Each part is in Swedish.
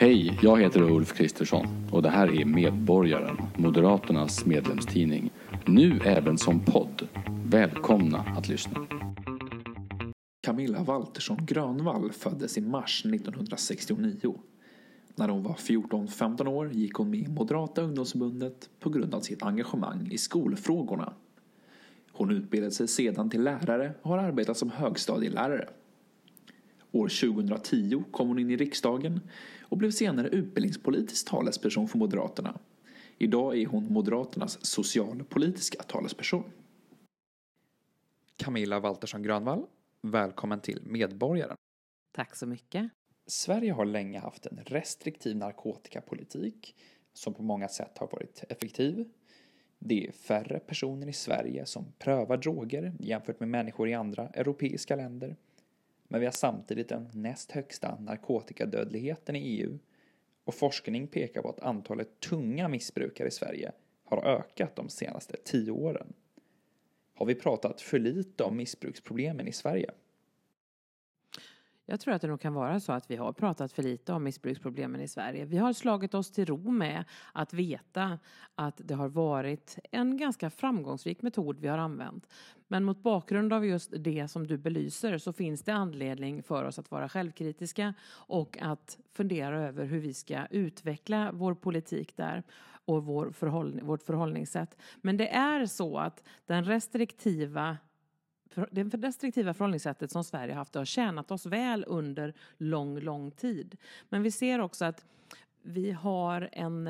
Hej, jag heter Ulf Kristersson och det här är Medborgaren, Moderaternas medlemstidning. Nu även som podd. Välkomna att lyssna. Camilla Waltersson Grönvall föddes i mars 1969. När hon var 14-15 år gick hon med i Moderata ungdomsförbundet på grund av sitt engagemang i skolfrågorna. Hon utbildade sig sedan till lärare och har arbetat som högstadielärare. År 2010 kom hon in i riksdagen och blev senare utbildningspolitisk talesperson för Moderaterna. Idag är hon Moderaternas socialpolitiska talesperson. Camilla Waltersson Grönvall, välkommen till Medborgaren. Tack så mycket. Sverige har länge haft en restriktiv narkotikapolitik som på många sätt har varit effektiv. Det är färre personer i Sverige som prövar droger jämfört med människor i andra europeiska länder. Men vi har samtidigt den näst högsta narkotikadödligheten i EU. Och forskning pekar på att antalet tunga missbrukare i Sverige har ökat de senaste 10 åren. Har vi pratat för lite om missbruksproblemen i Sverige? Jag tror att det nog kan vara så att vi har pratat för lite om missbruksproblemen i Sverige. Vi har slagit oss till ro med att veta att det har varit en ganska framgångsrik metod vi har använt. Men mot bakgrund av just det som du belyser så finns det anledning för oss att vara självkritiska och att fundera över hur vi ska utveckla vår politik där och vårt förhållningssätt. Men det är så att det restriktiva förhållningssättet som Sverige haft har tjänat oss väl under lång tid. Men vi ser också att vi har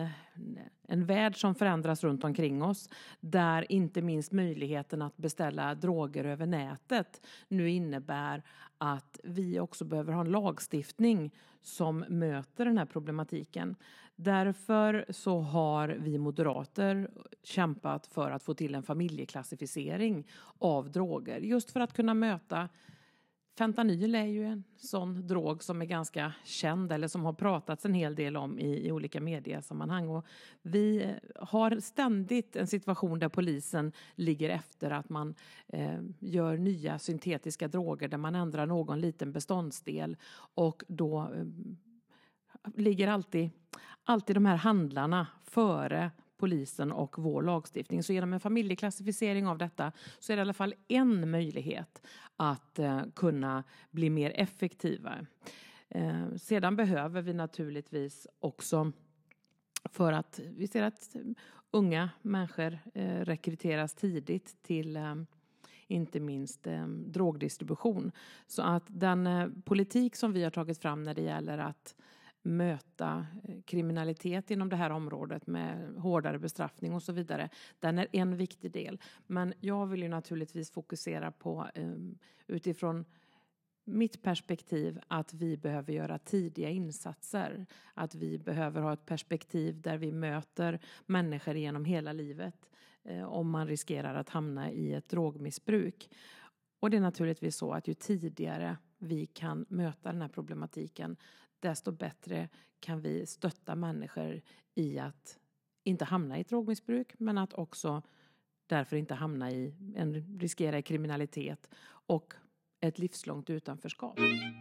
en värld som förändras runt omkring oss där inte minst möjligheten att beställa droger över nätet nu innebär att vi också behöver ha en lagstiftning som möter den här problematiken. Därför så har vi moderater kämpat för att få till en familjeklassificering av droger. Just för att kunna möta fentanyl är ju en sån drog som är ganska känd eller som har pratats en hel del om i olika mediesammanhang. Och vi har ständigt en situation där polisen ligger efter att man gör nya syntetiska droger där man ändrar någon liten beståndsdel och då ligger alltid de här handlarna före polisen och vår lagstiftning. Så genom en familjeklassificering av detta så är det i alla fall en möjlighet att kunna bli mer effektiva. Sedan behöver vi naturligtvis också, för att vi ser att unga människor rekryteras tidigt till inte minst drogdistribution. Så att den politik som vi har tagit fram när det gäller att möta kriminalitet inom det här området med hårdare bestraffning och så vidare. Den är en viktig del. Men jag vill ju naturligtvis fokusera på utifrån mitt perspektiv att vi behöver göra tidiga insatser. Att vi behöver ha ett perspektiv där vi möter människor genom hela livet om man riskerar att hamna i ett drogmissbruk. Och det är naturligtvis så att ju tidigare vi kan möta den här problematiken desto bättre kan vi stötta människor i att inte hamna i ett drogmissbruk men att också därför inte hamna riskera i kriminalitet och ett livslångt utanförskap.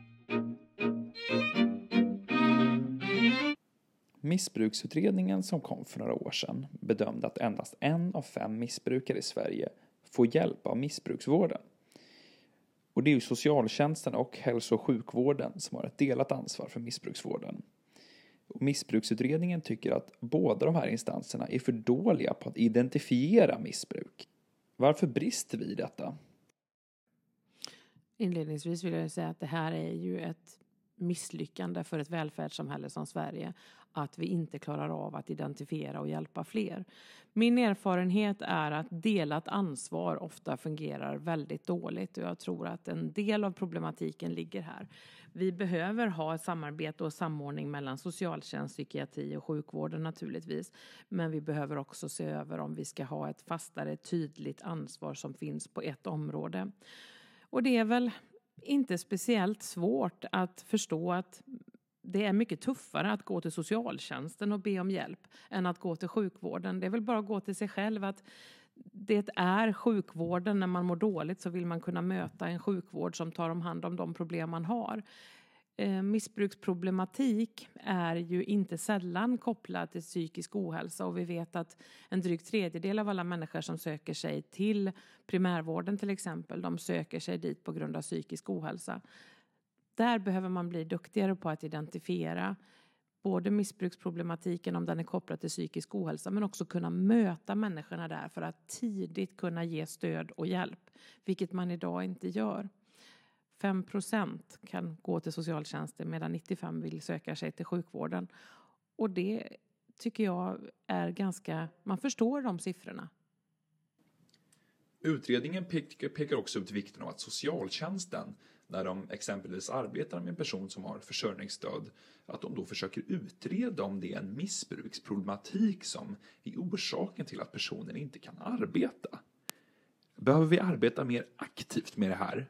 Missbruksutredningen som kom för några år sedan bedömde att endast 1 av 5 missbrukare i Sverige får hjälp av missbruksvården. Och det är ju socialtjänsten och hälso- och sjukvården som har ett delat ansvar för missbruksvården. Och missbruksutredningen tycker att båda de här instanserna är för dåliga på att identifiera missbruk. Varför brister vi i detta? Inledningsvis vill jag säga att det här är ju ett misslyckande för ett välfärdssamhälle som Sverige att vi inte klarar av att identifiera och hjälpa fler. Min erfarenhet är att delat ansvar ofta fungerar väldigt dåligt och jag tror att en del av problematiken ligger här. Vi behöver ha ett samarbete och samordning mellan socialtjänst, psykiatri och sjukvården naturligtvis. Men vi behöver också se över om vi ska ha ett fastare, tydligt ansvar som finns på ett område. Och det är väl inte speciellt svårt att förstå att det är mycket tuffare att gå till socialtjänsten och be om hjälp än att gå till sjukvården. Det är väl bara att gå till sig själv att det är sjukvården. När man mår dåligt så vill man kunna möta en sjukvård som tar om hand om de problem man har. Missbruksproblematik är ju inte sällan kopplad till psykisk ohälsa, och vi vet att en dryg tredjedel av alla människor som söker sig till primärvården till exempel, de söker sig dit på grund av psykisk ohälsa. Där behöver man bli duktigare på att identifiera både missbruksproblematiken om den är kopplad till psykisk ohälsa, men också kunna möta människorna där för att tidigt kunna ge stöd och hjälp, vilket man idag inte gör. 5% kan gå till socialtjänsten medan 95% vill söka sig till sjukvården. Och det tycker jag är ganska, man förstår de siffrorna. Utredningen pekar också ut vikten av att socialtjänsten, när de exempelvis arbetar med en person som har försörjningsstöd, att de då försöker utreda om det är en missbruksproblematik som är orsaken till att personen inte kan arbeta. Behöver vi arbeta mer aktivt med det här?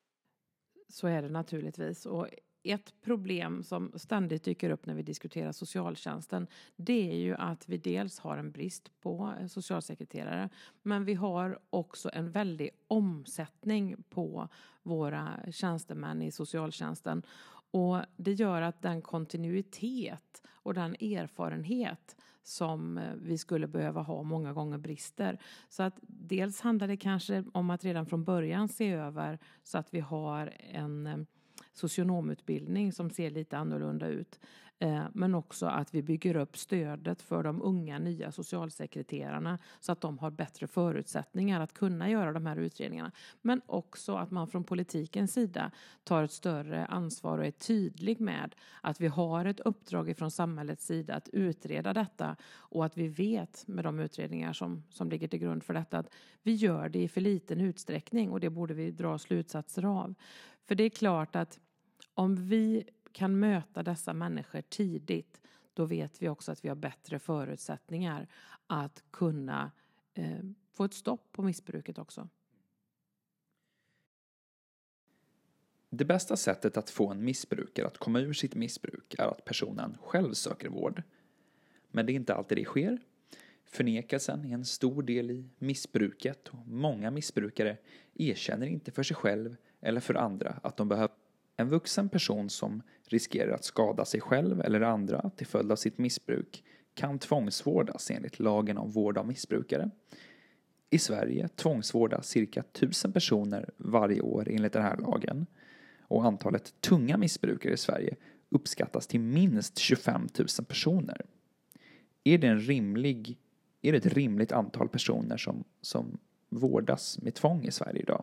Så är det naturligtvis. Och ett problem som ständigt dyker upp när vi diskuterar socialtjänsten, det är ju att vi dels har en brist på socialsekreterare, men vi har också en väldig omsättning på våra tjänstemän i socialtjänsten. Och det gör att den kontinuitet och den erfarenhet som vi skulle behöva ha många gånger brister. Så att dels handlar det kanske om att redan från början se över så att vi har en socionomutbildning som ser lite annorlunda ut. Men också att vi bygger upp stödet för de unga nya socialsekreterarna så att de har bättre förutsättningar att kunna göra de här utredningarna. Men också att man från politikens sida tar ett större ansvar och är tydlig med att vi har ett uppdrag från samhällets sida att utreda detta, och att vi vet med de utredningar som ligger till grund för detta att vi gör det i för liten utsträckning, och det borde vi dra slutsatser av. För det är klart att om vi kan möta dessa människor tidigt, då vet vi också att vi har bättre förutsättningar att kunna få ett stopp på missbruket också. Det bästa sättet att få en missbrukare att komma ur sitt missbruk är att personen själv söker vård. Men det är inte alltid det sker. Förnekelsen är en stor del i missbruket, och många missbrukare erkänner inte för sig själv eller för andra att de behöver. En vuxen person som riskerar att skada sig själv eller andra till följd av sitt missbruk kan tvångsvårdas enligt lagen om vård av missbrukare. I Sverige tvångsvårdas cirka 1000 personer varje år enligt den här lagen, och antalet tunga missbrukare i Sverige uppskattas till minst 25 000 personer. Är det ett rimligt antal personer som vårdas med tvång i Sverige idag?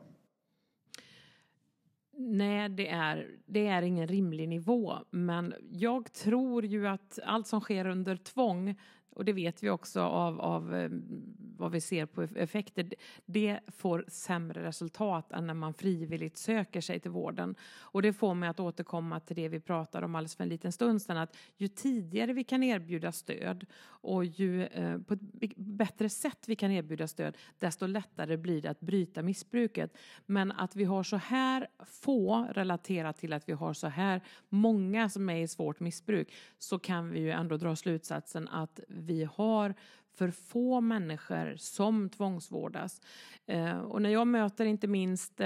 Nej, det är ingen rimlig nivå, men jag tror ju att allt som sker under tvång, och det vet vi också av vad vi ser på effekter, det får sämre resultat än när man frivilligt söker sig till vården. Och det får mig att återkomma till det vi pratade om alldeles för en liten stund sedan, att ju tidigare vi kan erbjuda stöd och ju på ett bättre sätt vi kan erbjuda stöd, desto lättare blir det att bryta missbruket. Men att vi har så här få relaterat till att vi har så här många som är i svårt missbruk, så kan vi ju ändå dra slutsatsen att vi har för få människor som tvångsvårdas. Och när jag möter inte minst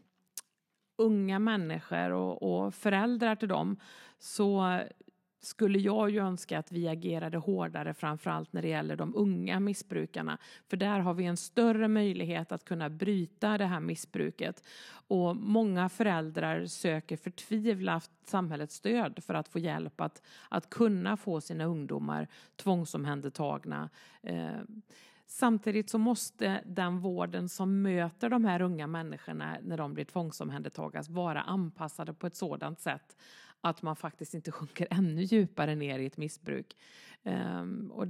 unga människor och föräldrar till dem, så skulle jag ju önska att vi agerade hårdare, framförallt när det gäller de unga missbrukarna. För där har vi en större möjlighet att kunna bryta det här missbruket. Och många föräldrar söker förtvivlat samhällets stöd för att få hjälp att kunna få sina ungdomar tvångsomhändertagna. Samtidigt så måste den vården som möter de här unga människorna när de blir tvångsomhändertagas vara anpassade på ett sådant sätt att man faktiskt inte sjunker ännu djupare ner i ett missbruk. Och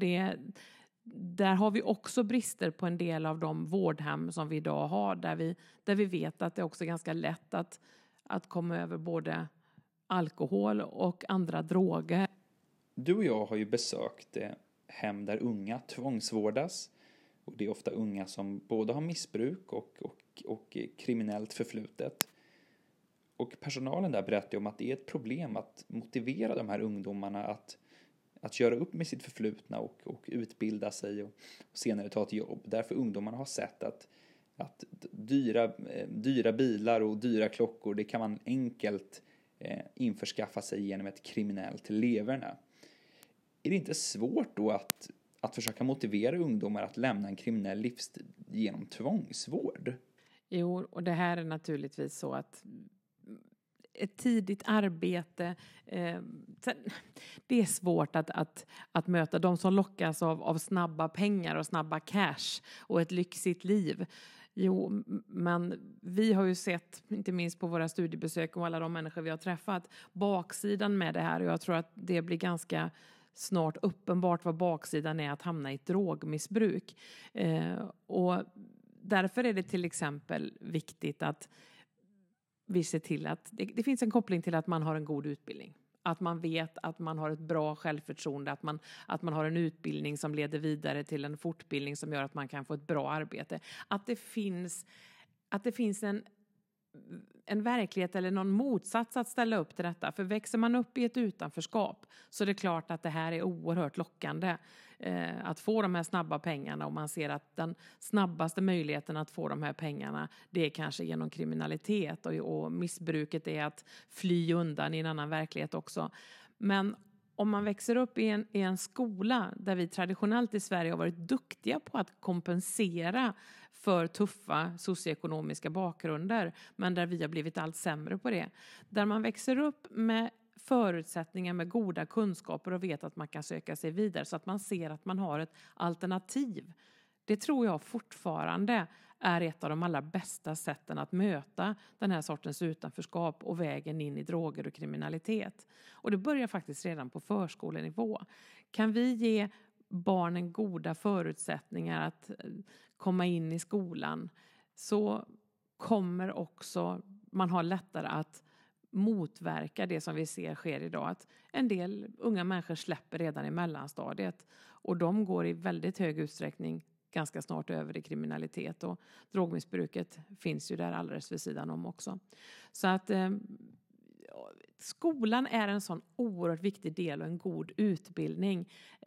där har vi också brister på en del av de vårdhem som vi idag har, där vi vet att det också är ganska lätt att komma över både alkohol och andra droger. Du och jag har ju besökt hem där unga tvångsvårdas, och det är ofta unga som både har missbruk och kriminellt förflutet. Och personalen där berättar om att det är ett problem att motivera de här ungdomarna att göra upp med sitt förflutna och utbilda sig och senare ta ett jobb. Därför ungdomarna har sett att dyra bilar och dyra klockor, det kan man enkelt införskaffa sig genom ett kriminellt leverne. Är det inte svårt då att försöka motivera ungdomar att lämna en kriminell livsstil genom tvångsvård? Jo, och det här är naturligtvis så att ett tidigt arbete, det är svårt att möta de som lockas av snabba pengar och snabba cash och ett lyxigt liv. Jo, men vi har ju sett, inte minst på våra studiebesök och alla de människor vi har träffat, baksidan med det här, och jag tror att det blir ganska snart uppenbart vad baksidan är att hamna i ett drogmissbruk. Och därför är det till exempel viktigt att vi ser till att det finns en koppling till att man har en god utbildning. Att man vet att man har ett bra självförtroende, att man har en utbildning som leder vidare till en fortbildning som gör att man kan få ett bra arbete. Att det finns en verklighet eller någon motsats att ställa upp till detta. För växer man upp i ett utanförskap så är det klart att det här är oerhört lockande. Att få de här snabba pengarna, och man ser att den snabbaste möjligheten att få de här pengarna, det är kanske genom kriminalitet, och missbruket är att fly undan i en annan verklighet också. Men om man växer upp i en skola där vi traditionellt i Sverige har varit duktiga på att kompensera för tuffa socioekonomiska bakgrunder, men där vi har blivit allt sämre på det. Där man växer upp med förutsättningar, med goda kunskaper och vet att man kan söka sig vidare, så att man ser att man har ett alternativ. Det tror jag fortfarande är ett av de allra bästa sätten att möta den här sortens utanförskap och vägen in i droger och kriminalitet. Och det börjar faktiskt redan på förskolenivå. Kan vi ge barnen goda förutsättningar att komma in i skolan, så kommer också man ha lättare att motverka det som vi ser sker idag. Att en del unga människor släpper redan i mellanstadiet, och de går i väldigt hög utsträckning ganska snart över i kriminalitet, och drogmissbruket finns ju där alldeles vid sidan om också. Så att skolan är en sån oerhört viktig del, och en god utbildning.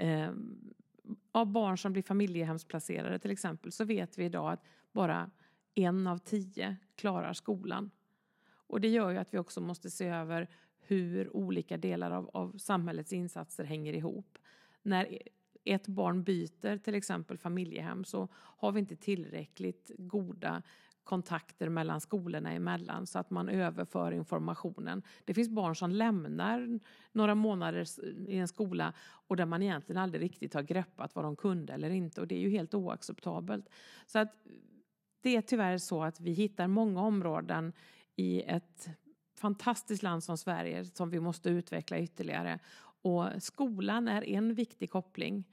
Av barn som blir familjehemsplacerade till exempel, så vet vi idag att bara 1 av 10 klarar skolan. Och det gör ju att vi också måste se över hur olika delar av samhällets insatser hänger ihop. När ett barn byter till exempel familjehem, så har vi inte tillräckligt goda kontakter mellan skolorna emellan, så att man överför informationen. Det finns barn som lämnar några månader i en skola och där man egentligen aldrig riktigt har greppat vad de kunde eller inte, och det är ju helt oacceptabelt. Så att det är tyvärr så att vi hittar många områden i ett fantastiskt land som Sverige som vi måste utveckla ytterligare, och skolan är en viktig koppling.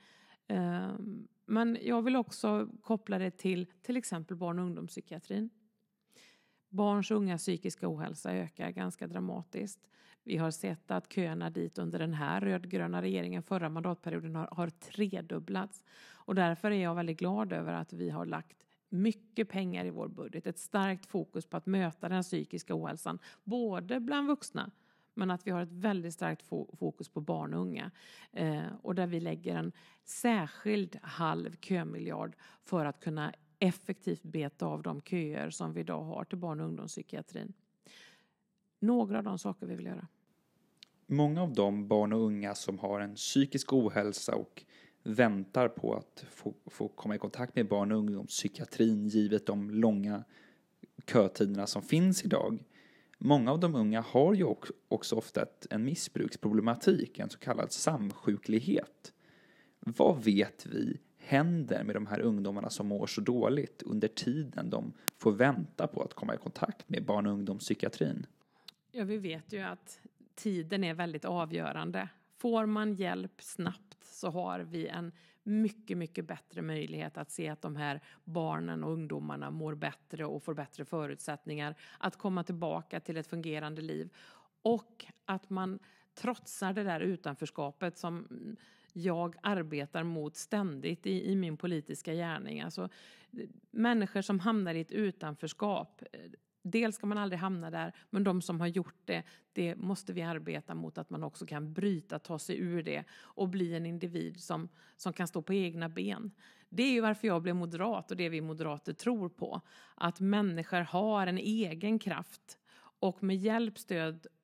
Men jag vill också koppla det till exempel barn- och ungdomspsykiatrin. Barns och unga psykiska ohälsa ökar ganska dramatiskt. Vi har sett att köerna dit under den här rödgröna regeringen förra mandatperioden har tredubblats. Och därför är jag väldigt glad över att vi har lagt mycket pengar i vår budget. Ett starkt fokus på att möta den psykiska ohälsan, både bland vuxna, men att vi har ett väldigt starkt fokus på barn och unga. Och där vi lägger en särskild halv kömiljard för att kunna effektivt beta av de köer som vi idag har till barn- och ungdomspsykiatrin. Några av de saker vi vill göra. Många av de barn och unga som har en psykisk ohälsa och väntar på att få komma i kontakt med barn- och ungdomspsykiatrin, givet de långa kötiderna som finns idag. Många av de unga har ju också ofta en missbruksproblematik, en så kallad samsjuklighet. Vad vet vi händer med de här ungdomarna som mår så dåligt under tiden de får vänta på att komma i kontakt med barn- och ungdomspsykiatrin? Ja, vi vet ju att tiden är väldigt avgörande. Får man hjälp snabbt så har vi en mycket, mycket bättre möjlighet att se att de här barnen och ungdomarna mår bättre och får bättre förutsättningar att komma tillbaka till ett fungerande liv. Och att man trotsar det där utanförskapet som jag arbetar mot ständigt i min politiska gärning. Alltså, människor som hamnar i ett utanförskap, dels ska man aldrig hamna där, men de som har gjort det måste vi arbeta mot, att man också kan ta sig ur det och bli en individ som kan stå på egna ben. Det är ju varför jag blev moderat, och det vi moderater tror på. Att människor har en egen kraft, och med hjälp, stöd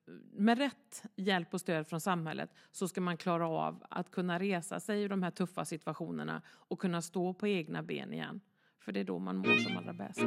med rätt hjälp och stöd från samhället så ska man klara av att kunna resa sig ur de här tuffa situationerna och kunna stå på egna ben igen. För det är då man mår som allra bäst.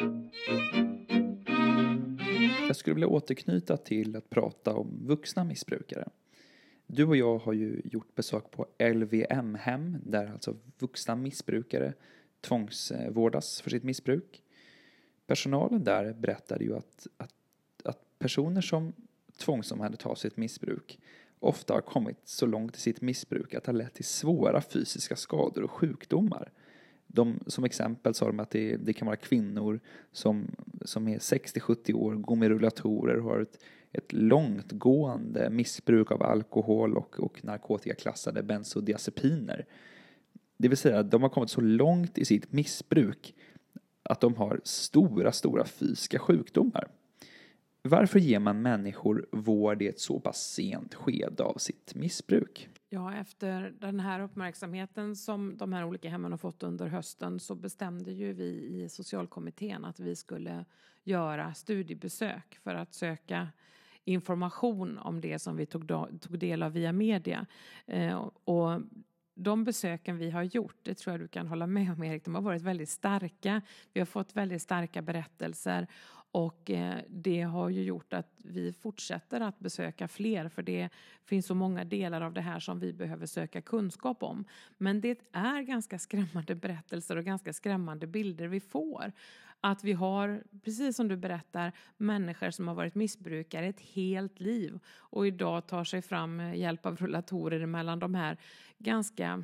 Jag skulle vilja återknyta till att prata om vuxna missbrukare. Du och jag har ju gjort besök på LVM-hem där alltså vuxna missbrukare tvångsvårdas för sitt missbruk. Personalen där berättade ju att personer som tvångsomhändertas sitt missbruk ofta har kommit så långt i sitt missbruk att det har lett till svåra fysiska skador och sjukdomar. Som exempel sa de att det kan vara kvinnor som är 60-70 år, går med rullatorer och har ett långtgående missbruk av alkohol och narkotikaklassade bensodiazepiner. Det vill säga att de har kommit så långt i sitt missbruk att de har stora fysiska sjukdomar. Varför ger man människor vård i ett så pass sent skede av sitt missbruk? Ja, efter den här uppmärksamheten som de här olika hemmen har fått under hösten så bestämde ju vi i socialkommittén att vi skulle göra studiebesök för att söka information om det som vi tog del av via media. Och de besöken vi har gjort, det tror jag du kan hålla med om, Erik, de har varit väldigt starka. Vi har fått väldigt starka berättelser och det har ju gjort att vi fortsätter att besöka fler, för det finns så många delar av det här som vi behöver söka kunskap om. Men det är ganska skrämmande berättelser och ganska skrämmande bilder vi får. Att vi har, precis som du berättar, människor som har varit missbrukare ett helt liv och idag tar sig fram med hjälp av rullatorer mellan de här ganska...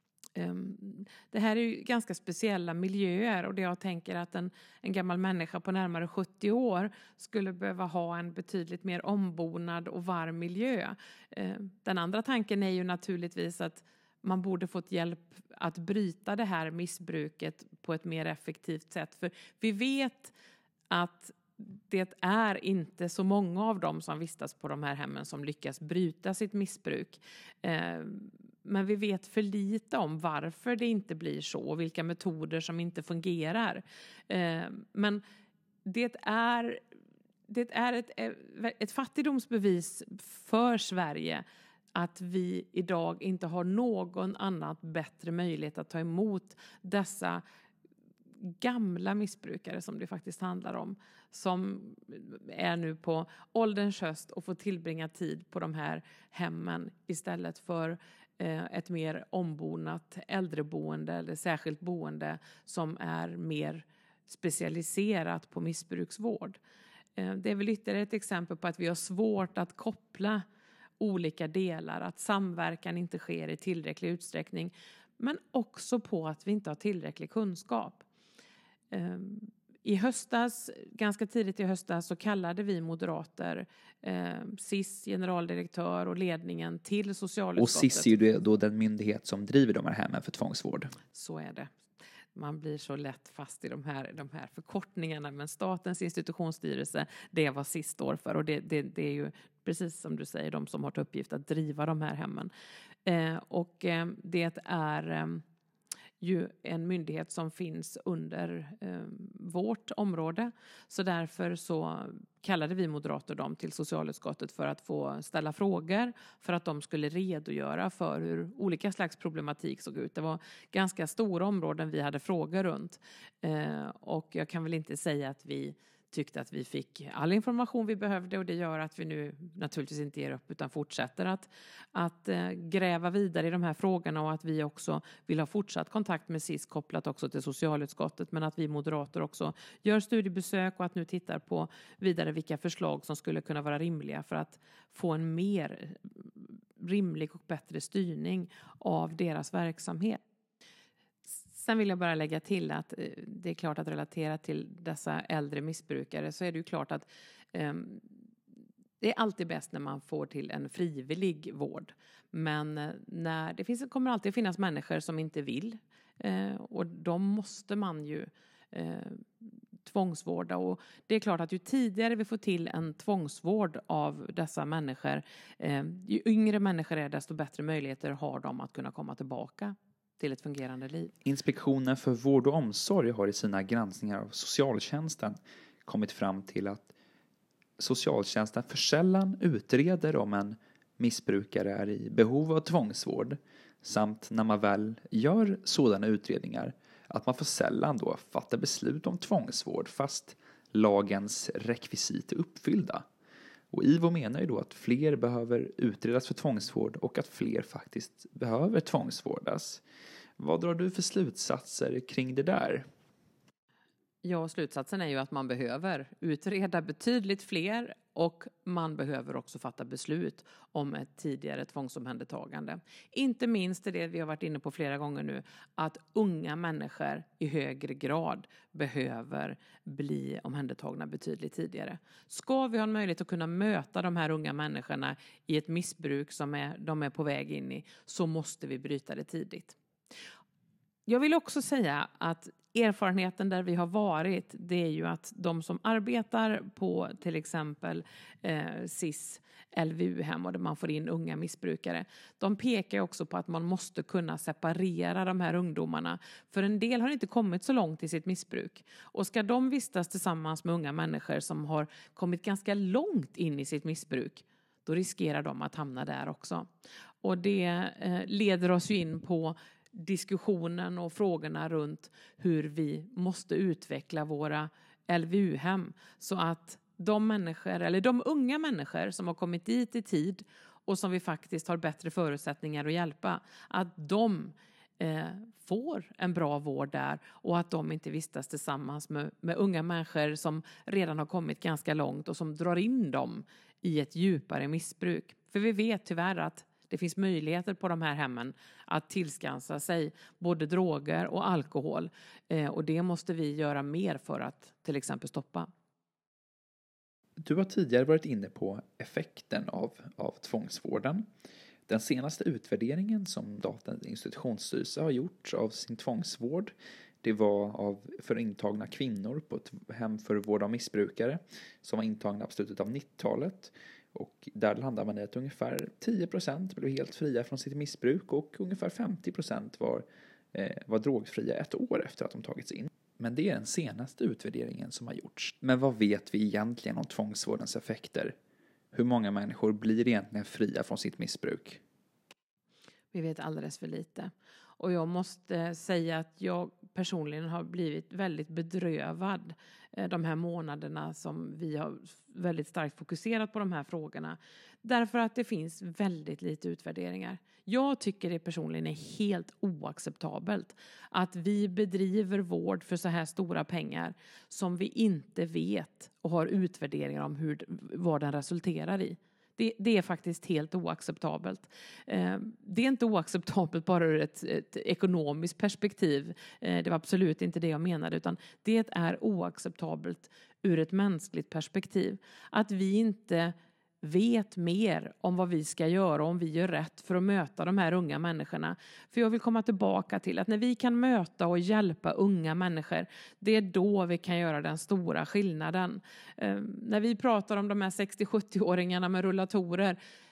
Det här är ju ganska speciella miljöer och det jag tänker att en gammal människa på närmare 70 år skulle behöva ha en betydligt mer ombonad och varm miljö. Den andra tanken är ju naturligtvis att man borde fått hjälp att bryta det här missbruket på ett mer effektivt sätt. För vi vet att det är inte så många av dem som vistas på de här hemmen som lyckas bryta sitt missbruk. Men vi vet för lite om varför det inte blir så och vilka metoder som inte fungerar. Men det är ett fattigdomsbevis för Sverige att vi idag inte har någon annan bättre möjlighet att ta emot dessa gamla missbrukare som det faktiskt handlar om, som är nu på ålderns höst och får tillbringa tid på de här hemmen istället för ett mer ombonat äldreboende eller särskilt boende som är mer specialiserat på missbruksvård. Det är väl ytterligare ett exempel på att vi har svårt att koppla olika delar, att samverkan inte sker i tillräcklig utsträckning, men också på att vi inte har tillräcklig kunskap. I höstas, ganska tidigt i höstas, så kallade vi moderater SIS, generaldirektör och ledningen till socialutskottet. Och SIS är ju då den myndighet som driver de här hemmen för tvångsvård. Så är det. Man blir så lätt fast i de här förkortningarna, men Statens institutionsstyrelse, det är vad SIS står för, och det är ju precis som du säger de som har till uppgift att driva de här hemmen. Och det är ju en myndighet som finns under vårt område. Så därför så kallade vi moderater dem till socialutskottet för att få ställa frågor, för att de skulle redogöra för hur olika slags problematik såg ut. Det var ganska stora områden vi hade frågor runt. Och jag kan väl inte säga att vi tyckte att vi fick all information vi behövde, och det gör att vi nu naturligtvis inte ger upp utan fortsätter att gräva vidare i de här frågorna, och att vi också vill ha fortsatt kontakt med SIS kopplat också till socialutskottet, men att vi moderater också gör studiebesök och att nu tittar på vidare vilka förslag som skulle kunna vara rimliga för att få en mer rimlig och bättre styrning av deras verksamhet. Sen vill jag bara lägga till att det är klart att relatera till dessa äldre missbrukare så är det ju klart att det är alltid bäst när man får till en frivillig vård. Men kommer alltid finnas människor som inte vill, och de måste man ju tvångsvårda. Och det är klart att ju tidigare vi får till en tvångsvård av dessa människor, ju yngre människor är, desto bättre möjligheter har de att kunna komma tillbaka till ett fungerande liv. Inspektionen för vård och omsorg har i sina granskningar av socialtjänsten kommit fram till att socialtjänsten för sällan utreder om en missbrukare är i behov av tvångsvård, samt när man väl gör sådana utredningar att man för sällan då fattar beslut om tvångsvård fast lagens rekvisit är uppfyllda. Och IVO menar ju då att fler behöver utredas för tvångsvård och att fler faktiskt behöver tvångsvårdas. Vad drar du för slutsatser kring det där? Ja, slutsatsen är ju att man behöver utreda betydligt fler och man behöver också fatta beslut om ett tidigare tvångsomhändertagande. Inte minst är det vi har varit inne på flera gånger nu, att unga människor i högre grad behöver bli omhändertagna betydligt tidigare. Ska vi ha en möjlighet att kunna möta de här unga människorna i ett missbruk som de är på väg in i, så måste vi bryta det tidigt. Jag vill också säga att erfarenheten där vi har varit, det är ju att de som arbetar på till exempel SIS LVU-hem och där man får in unga missbrukare, de pekar också på att man måste kunna separera de här ungdomarna. För en del har inte kommit så långt i sitt missbruk. Och ska de vistas tillsammans med unga människor som har kommit ganska långt in i sitt missbruk, då riskerar de att hamna där också. Och det leder oss ju in på diskussionen och frågorna runt hur vi måste utveckla våra LVU-hem så att de unga människor som har kommit dit i tid och som vi faktiskt har bättre förutsättningar att hjälpa, att de får en bra vård där och att de inte vistas tillsammans med unga människor som redan har kommit ganska långt och som drar in dem i ett djupare missbruk. För vi vet tyvärr att det finns möjligheter på de här hemmen att tillskansa sig både droger och alkohol. Och det måste vi göra mer för att till exempel stoppa. Du har tidigare varit inne på effekten av tvångsvården. Den senaste utvärderingen som Statens institutionsstyrelse har gjort av sin tvångsvård, det var för intagna kvinnor på ett hem för vård av missbrukare som var intagna på slutet av 90-talet. Och där landar man i att ungefär 10% blev helt fria från sitt missbruk och ungefär 50% var drogfria ett år efter att de tagits in. Men det är den senaste utvärderingen som har gjorts. Men vad vet vi egentligen om tvångsvårdens effekter? Hur många människor blir egentligen fria från sitt missbruk? Vi vet alldeles för lite. Och jag måste säga att jag personligen har blivit väldigt bedrövad de här månaderna som vi har väldigt starkt fokuserat på de här frågorna. Därför att det finns väldigt lite utvärderingar. Jag tycker det personligen är helt oacceptabelt att vi bedriver vård för så här stora pengar som vi inte vet och har utvärderingar om vad den resulterar i. Det är faktiskt helt oacceptabelt. Det är inte oacceptabelt bara ur ett ekonomiskt perspektiv. Det var absolut inte det jag menade, utan det är oacceptabelt ur ett mänskligt perspektiv. Att vi inte vet mer om vad vi ska göra, om vi gör rätt för att möta de här unga människorna. För jag vill komma tillbaka till att när vi kan möta och hjälpa unga människor, det är då vi kan göra den stora skillnaden. När vi pratar om de här 60-70-åringarna med rullatorer,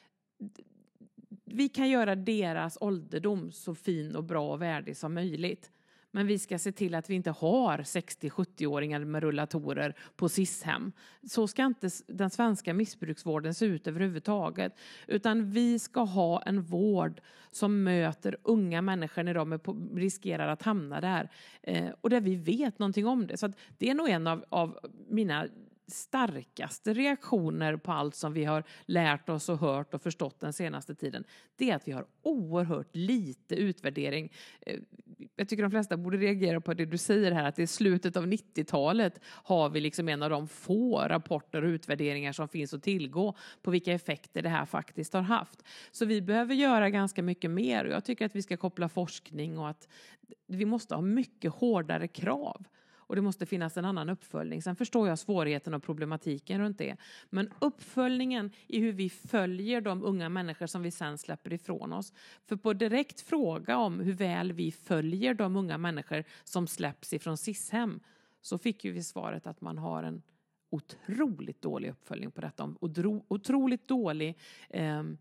vi kan göra deras ålderdom så fin och bra och värdig som möjligt. Men vi ska se till att vi inte har 60-70-åringar med rullatorer på SIS-hem. Så ska inte den svenska missbruksvården se ut överhuvudtaget. Utan vi ska ha en vård som möter unga människor när de riskerar att hamna där. Och där vi vet någonting om det. Så att det är nog en av mina starkaste reaktioner på allt som vi har lärt oss och hört och förstått den senaste tiden, det är att vi har oerhört lite utvärdering. Jag tycker de flesta borde reagera på det du säger här, att i slutet av 90-talet har vi liksom en av de få rapporter och utvärderingar som finns att tillgå på vilka effekter det här faktiskt har haft. Så vi behöver göra ganska mycket mer, och jag tycker att vi ska koppla forskning och att vi måste ha mycket hårdare krav. Och det måste finnas en annan uppföljning. Sen förstår jag svårigheten och problematiken runt det. Men uppföljningen i hur vi följer de unga människor som vi sen släpper ifrån oss. För på direkt fråga om hur väl vi följer de unga människor som släpps ifrån SIS-hem, så fick ju vi svaret att man har en otroligt dålig uppföljning på detta. Otroligt dålig...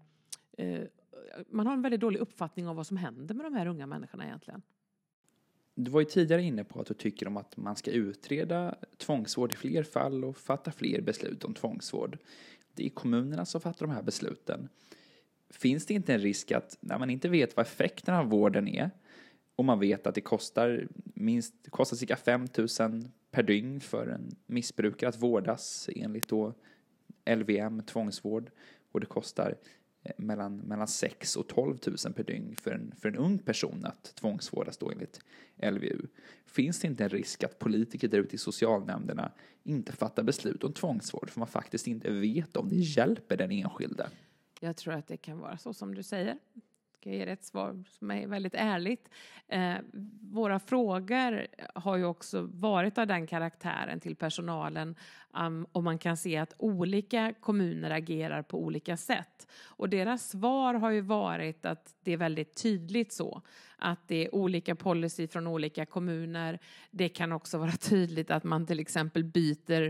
man har en väldigt dålig uppfattning av vad som händer med de här unga människorna egentligen. Du var ju tidigare inne på att du tycker om att man ska utreda tvångsvård i fler fall och fatta fler beslut om tvångsvård. Det är kommunerna som fattar de här besluten. Finns det inte en risk att när man inte vet vad effekterna av vården är och man vet att det kostar cirka 5 000 per dygn för en missbrukare att vårdas enligt då LVM, tvångsvård, och det kostar mellan 6 och 12 000 per dygn för en ung person att tvångsvårdas då enligt LVU. Finns det inte en risk att politiker där ute i socialnämnderna inte fattar beslut om tvångsvård för man faktiskt inte vet om det hjälper den enskilde? Jag tror att det kan vara så som du säger. Ska jag ge ett svar som är väldigt ärligt. Våra frågor har ju också varit av den karaktären till personalen. Och man kan se att olika kommuner agerar på olika sätt. Och deras svar har ju varit att det är väldigt tydligt så. Att det är olika policy från olika kommuner. Det kan också vara tydligt att man till exempel byter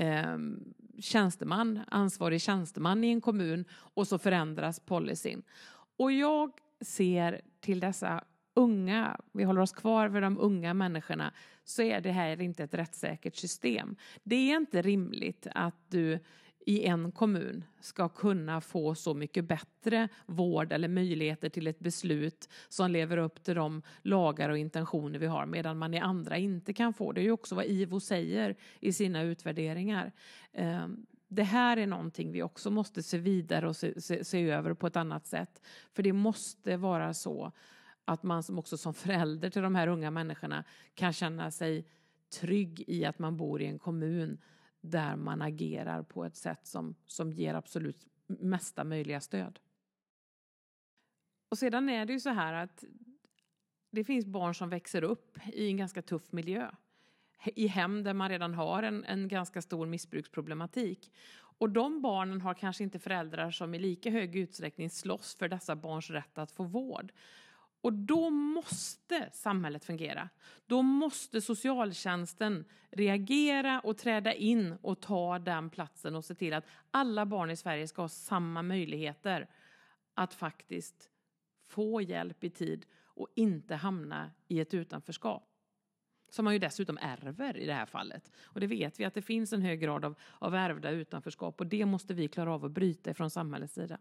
ansvarig tjänsteman i en kommun. Och så förändras policyn. Och jag ser till dessa unga, vi håller oss kvar vid de unga människorna, så är det här inte ett rättssäkert system. Det är inte rimligt att du i en kommun ska kunna få så mycket bättre vård eller möjligheter till ett beslut som lever upp till de lagar och intentioner vi har, medan man i andra inte kan få. Det är ju också vad IVO säger i sina utvärderingar. Det här är någonting vi också måste se vidare och se över på ett annat sätt. För det måste vara så att man också som förälder till de här unga människorna kan känna sig trygg i att man bor i en kommun där man agerar på ett sätt som ger absolut mesta möjliga stöd. Och sedan är det ju så här att det finns barn som växer upp i en ganska tuff miljö. I hem där man redan har en ganska stor missbruksproblematik. Och de barnen har kanske inte föräldrar som i lika hög utsträckning slåss för dessa barns rätt att få vård. Och då måste samhället fungera. Då måste socialtjänsten reagera och träda in och ta den platsen och se till att alla barn i Sverige ska ha samma möjligheter att faktiskt få hjälp i tid och inte hamna i ett utanförskap. Som man ju dessutom ärver i det här fallet. Och det vet vi att det finns en hög grad av ärvda utanförskap. Och det måste vi klara av att bryta från samhällets sida.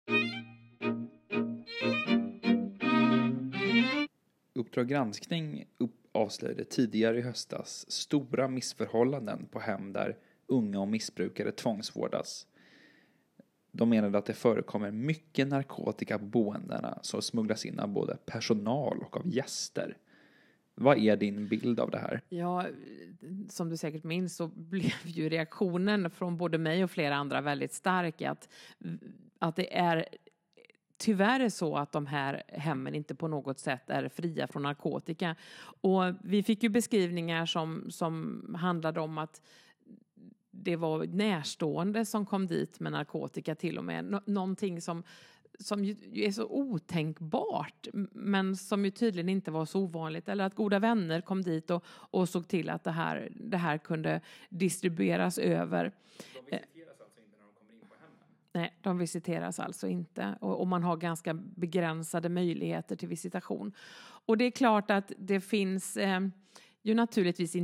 Uppdrag granskning avslöjade tidigare i höstas stora missförhållanden på hem där unga och missbrukare tvångsvårdas. De menade att det förekommer mycket narkotika på boendena som smugglas in av både personal och av gäster. Vad är din bild av det här? Ja, som du säkert minns så blev ju reaktionen från både mig och flera andra väldigt stark att det är tyvärr så att de här hemmen inte på något sätt är fria från narkotika. Och vi fick ju beskrivningar som handlade om att det var närstående som kom dit med narkotika till och med. Någonting som ju är så otänkbart, men som ju tydligen inte var så ovanligt. Eller att goda vänner kom dit och såg till att det här kunde distribueras över. De visiteras alltså inte när de kommer in på hemmen? Nej, de visiteras alltså inte. Och man har ganska begränsade möjligheter till visitation. Och det är klart att det finns ju naturligtvis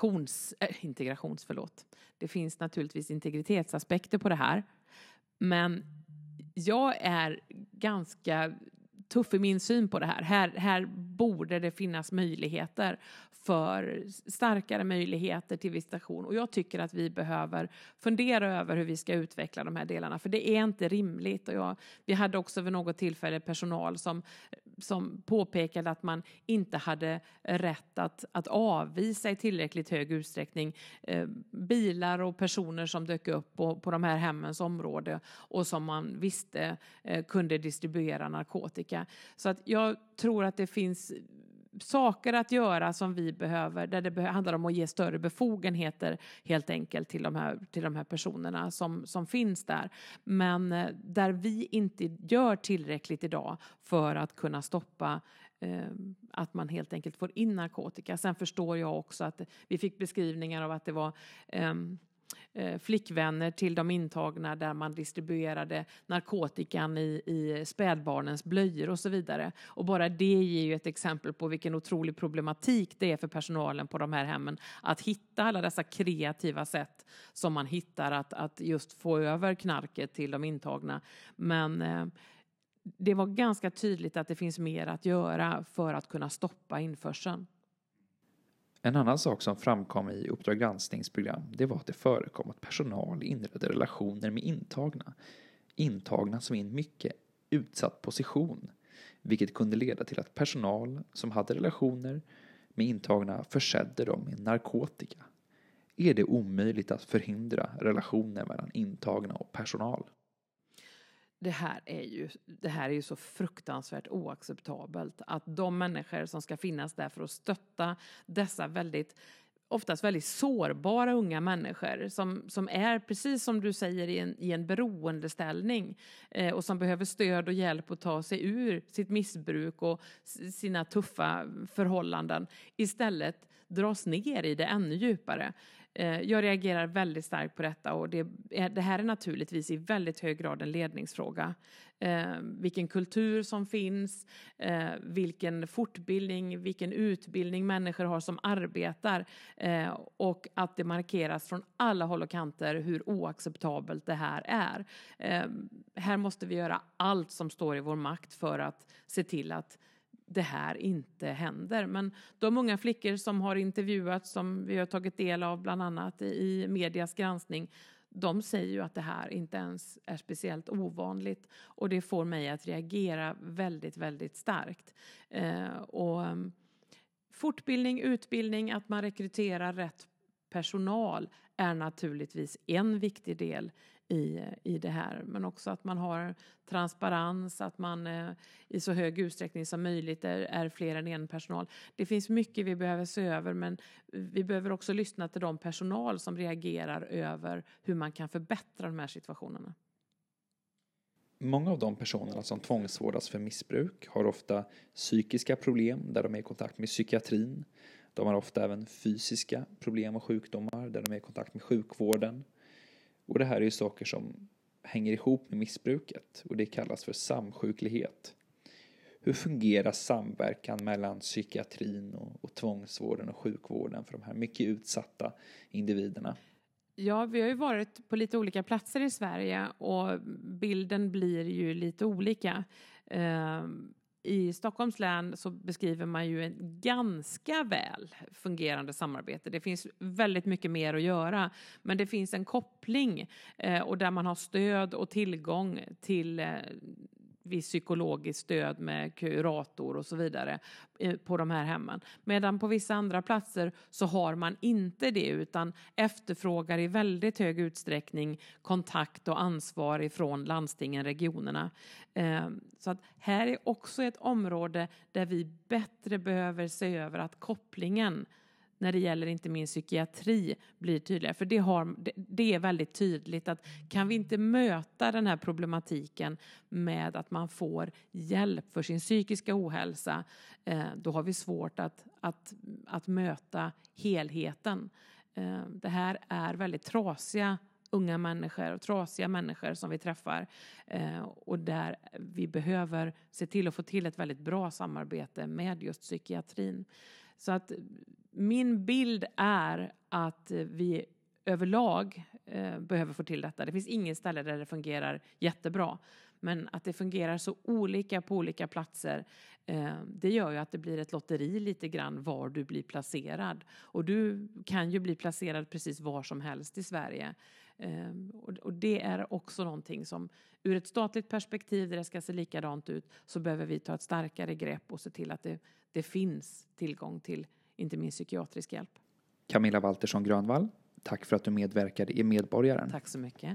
Det finns naturligtvis integritetsaspekter på det här. Men jag är ganska tuff i min syn på det här. Här borde det finnas möjligheter för starkare möjligheter till visitation. Och jag tycker att vi behöver fundera över hur vi ska utveckla de här delarna. För det är inte rimligt. Och vi hade också vid något tillfälle personal som påpekade att man inte hade rätt att avvisa i tillräckligt hög utsträckning bilar och personer som dök upp på de här hemmens område och som man visste kunde distribuera narkotika. Så att jag tror att det finns saker att göra som vi behöver, där det handlar om att ge större befogenheter helt enkelt till de här personerna som finns där. Men där vi inte gör tillräckligt idag för att kunna stoppa att man helt enkelt får in narkotika. Sen förstår jag också att vi fick beskrivningar av att det var flickvänner till de intagna där man distribuerade narkotikan i spädbarnens blöjor och så vidare. Och bara det ger ju ett exempel på vilken otrolig problematik det är för personalen på de här hemmen att hitta alla dessa kreativa sätt som man hittar att just få över knarket till de intagna. Men det var ganska tydligt att det finns mer att göra för att kunna stoppa införseln. En annan sak som framkom i Uppdrag granskningsprogram, det var att det förekom att personal inledde relationer med intagna. Intagna som är i en mycket utsatt position, vilket kunde leda till att personal som hade relationer med intagna försedde dem med narkotika. Är det omöjligt att förhindra relationer mellan intagna och personal? Det här är ju så fruktansvärt oacceptabelt att de människor som ska finnas där för att stötta dessa oftast väldigt sårbara unga människor som är, precis som du säger, i en beroendeställning och som behöver stöd och hjälp att ta sig ur sitt missbruk och sina tuffa förhållanden, istället dras ner i det ännu djupare. Jag reagerar väldigt starkt på detta, och det här är naturligtvis i väldigt hög grad en ledningsfråga. Vilken kultur som finns, vilken fortbildning, vilken utbildning människor har som arbetar, och att det markeras från alla håll och kanter hur oacceptabelt det här är. Här måste vi göra allt som står i vår makt för att se till att det här inte händer. Men de unga flickor som har intervjuats, som vi har tagit del av bland annat i medias granskning, de säger ju att det här inte ens är speciellt ovanligt. Och det får mig att reagera väldigt, väldigt starkt. Fortbildning, utbildning, att man rekryterar rätt personal är naturligtvis en viktig del i det här. Men också att man har transparens, att man i så hög utsträckning som möjligt är fler än en personal. Det finns mycket vi behöver se över, men vi behöver också lyssna till de personal som reagerar över hur man kan förbättra de här situationerna. Många av de personerna som tvångsvårdas för missbruk har ofta psykiska problem där de är i kontakt med psykiatrin. De har ofta även fysiska problem och sjukdomar där de är i kontakt med sjukvården. Och det här är ju saker som hänger ihop med missbruket, och det kallas för samsjuklighet. Hur fungerar samverkan mellan psykiatrin och tvångsvården och sjukvården för de här mycket utsatta individerna? Ja, vi har ju varit på lite olika platser i Sverige, och bilden blir ju lite olika. I Stockholms län så beskriver man ju en ganska väl fungerande samarbete. Det finns väldigt mycket mer att göra, men det finns en koppling och där man har stöd och tillgång till viss psykologiskt stöd med kurator och så vidare på de här hemmen. Medan på vissa andra platser så har man inte det, utan efterfrågar i väldigt hög utsträckning kontakt och ansvar ifrån landstingen, regionerna. Så att här är också ett område där vi bättre behöver se över att kopplingen när det gäller inte minst psykiatri blir tydligare. För det är väldigt tydligt att kan vi inte möta den här problematiken med att man får hjälp för sin psykiska ohälsa, då har vi svårt att möta helheten. Det här är väldigt trasiga unga människor och trasiga människor som vi träffar, och där vi behöver se till att få till ett väldigt bra samarbete med just psykiatrin. Så att min bild är att vi överlag behöver få till detta. Det finns ingen ställe där det fungerar jättebra. Men att det fungerar så olika på olika platser, det gör ju att det blir ett lotteri lite grann var du blir placerad. Och du kan ju bli placerad precis var som helst i Sverige. Och det är också någonting som ur ett statligt perspektiv där det ska se likadant ut, så behöver vi ta ett starkare grepp och se till att det finns tillgång till inte minst psykiatrisk hjälp. Camilla Waltersson Grönvall, tack för att du medverkade i Medborgaren. Tack så mycket.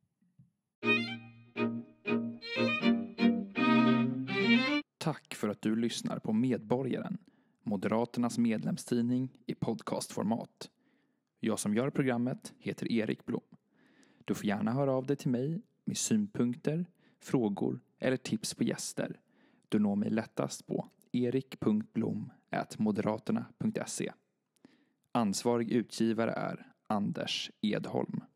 Tack för att du lyssnar på Medborgaren, Moderaternas medlemstidning i podcastformat. Jag som gör programmet heter Erik Blom. Du får gärna höra av dig till mig med synpunkter, frågor eller tips på gäster. Du når mig lättast på erik.blom@moderaterna.se. Ansvarig utgivare är Anders Edholm.